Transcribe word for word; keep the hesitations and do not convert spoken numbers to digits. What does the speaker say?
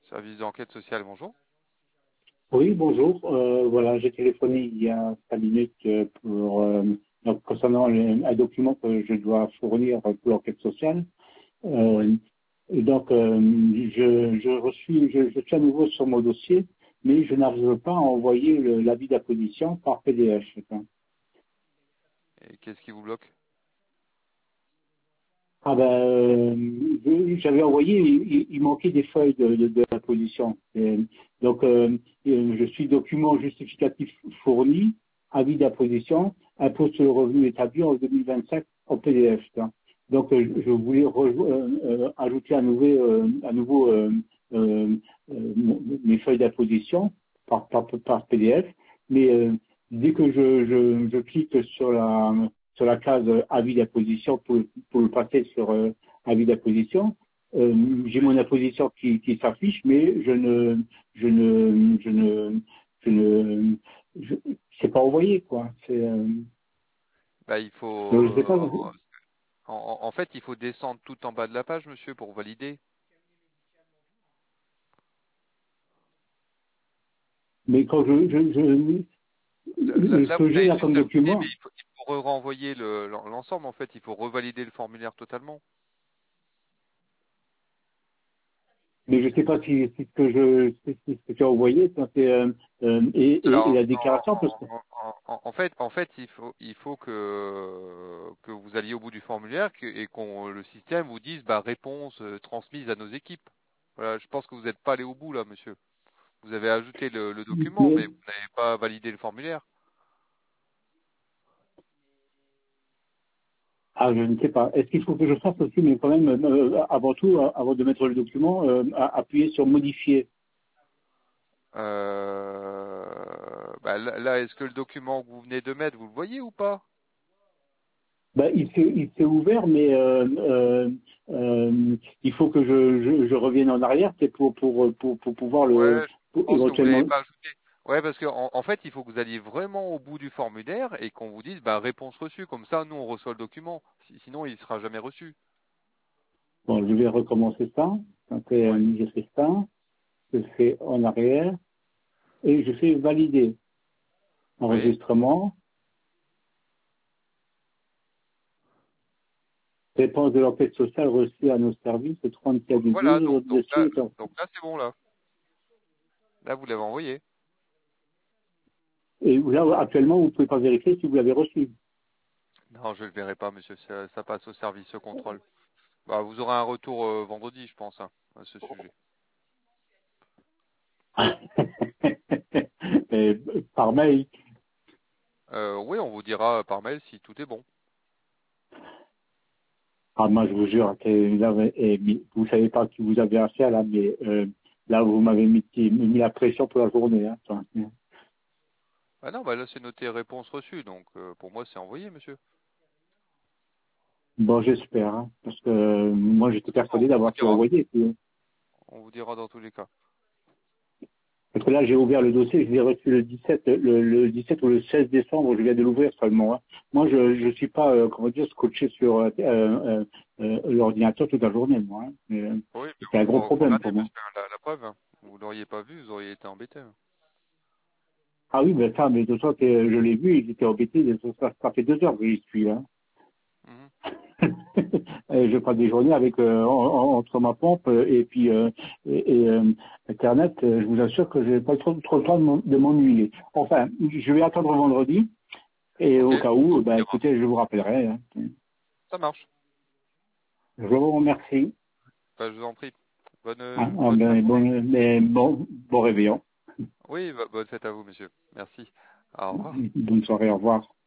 Service d'enquête sociale, bonjour. Oui, bonjour. Euh, voilà, j'ai téléphoné il y a cinq minutes euh, pour euh, donc concernant le- un document que je dois fournir pour l'enquête sociale. Oui. Euh, et donc, euh, je, je, reçus, je, je suis à nouveau sur mon dossier, mais je n'arrive pas à envoyer le- l'avis d'apposition par P D F. Hein. Et qu'est-ce qui vous bloque? Ah ben, euh, je- j'avais envoyé, il, il manquait des feuilles de, de, de l'apposition. Et donc, euh, euh, je suis document justificatif fourni, avis d'apposition, impôt sur le revenu établi en deux mille vingt-cinq en P D F. Hein. Donc, euh, je voulais rejo- euh, euh, ajouter à nouveau, euh, à nouveau euh, euh, euh, mes feuilles d'apposition par, par, par P D F, mais euh, dès que je, je, je clique sur la sur la case euh, avis d'apposition pour, pour le passer sur euh, avis d'apposition. Euh, j'ai mon apposition qui, qui s'affiche, mais je ne, je ne, je ne, je ne, je, c'est pas envoyé quoi. C'est, euh, Bah, il faut, donc je sais pas. euh, en, en fait, il faut descendre tout en bas de la page, monsieur, pour valider. Mais quand je, je, je Là, là- ce là, vous que j'ai avez là juste comme appuyé, mais document, il faut, il faut renvoyer le, l'en- l'ensemble, en fait. Il faut revalider le formulaire totalement. mais je sais pas si, si ce que je, si, si ce que tu as envoyé, ça, c'est euh, euh, et, et, et Alors, la déclaration parce que en, en- en- en fait, en fait, il faut, il faut que, que vous alliez au bout du formulaire que- et qu'on le système vous dise, bah, réponse euh, transmise à nos équipes. Voilà, je pense que vous n'êtes pas allé au bout là, monsieur. Vous avez ajouté le, le document, mais mais, vous n'avez pas validé le formulaire. ah, je ne sais pas. Est-ce qu'il faut que je fasse aussi, mais quand même, euh, avant tout, euh, avant de mettre le document, euh, à- appuyer sur modifier. Euh, bah, là, là, est-ce que le document que vous venez de mettre, vous le voyez ou pas? Ben, il s'est il s'est ouvert, mais euh, euh, euh, il faut que je, je, je revienne en arrière, c'est pour, pour, pour, pour pouvoir Ouais, le je pour pense que vous l'avez éventuellement. pas ajouté. Ouais, parce que en, en fait, il faut que vous alliez vraiment au bout du formulaire et qu'on vous dise, bah, réponse reçue. Comme ça, nous, on reçoit le document. Si- sinon, il sera jamais reçu. Bon, je vais recommencer ça. Donc, Ouais. euh, je fais ça, je fais en arrière et je fais valider Oui. enregistrement. Réponse de l'enquête sociale reçue à nos services le trente-quatre du Voilà. douze, Donc, votre donc là, dossier est en donc là, c'est bon là. Là, vous l'avez envoyé. et là, actuellement, vous ne pouvez pas vérifier si vous l'avez reçu. Non, je le verrai pas, monsieur. Ça, ça passe au service contrôle. Bah, vous aurez un retour euh, vendredi, je pense, hein, à ce sujet. Et, par mail. Euh, oui, on vous dira par mail si tout est bon. Ah, moi, je vous jure, que là, et, mais vous savez pas qui vous avez affaire, là, mais euh, là, vous m'avez mis, mis la pression pour la journée. Hein, enfin. Ah non, bah là, c'est noté réponse reçue. Donc, euh, pour moi, c'est envoyé, monsieur. Bon, j'espère, hein, parce que euh, moi, j'étais On, persuadé on vous d'avoir tout dira. envoyé. Puis, On vous dira dans tous les cas. parce que là, j'ai ouvert le dossier, je l'ai reçu le dix-sept, le, le dix-sept ou le seize décembre, je viens de l'ouvrir seulement. Hein. Moi, je je suis pas, euh, comment dire, scotché sur euh, euh, euh, l'ordinateur toute la journée, moi. Hein. Mais, euh, Oui, mais c'est un gros re- problème regardez, pour moi. monsieur, la, la preuve, hein. Vous l'auriez pas vu, vous auriez été embêté, hein. Ah oui, mais ça, mais de toute façon, que je l'ai vu, j'étais embêté, ça, ça fait deux heures que j'y suis, là. Mhm. Et je passe des journées avec euh, en- en- entre ma pompe euh, et puis euh, et, et, euh, Internet. euh, je vous assure que je n'ai pas trop, trop le temps de m'en- de m'ennuyer. Enfin, je vais attendre vendredi et Ok, au cas on où, vous ben, dira. écoutez, je vous rappellerai. Hein. Ça marche. Je vous remercie. Bah, je vous en prie. Bonne, Hein, euh, ah, bonne fin de ben, journée. bon, mais bon, bon réveillon. Oui, bah, bonne fête à vous, monsieur. Merci. Au revoir. Bonne soirée, au revoir.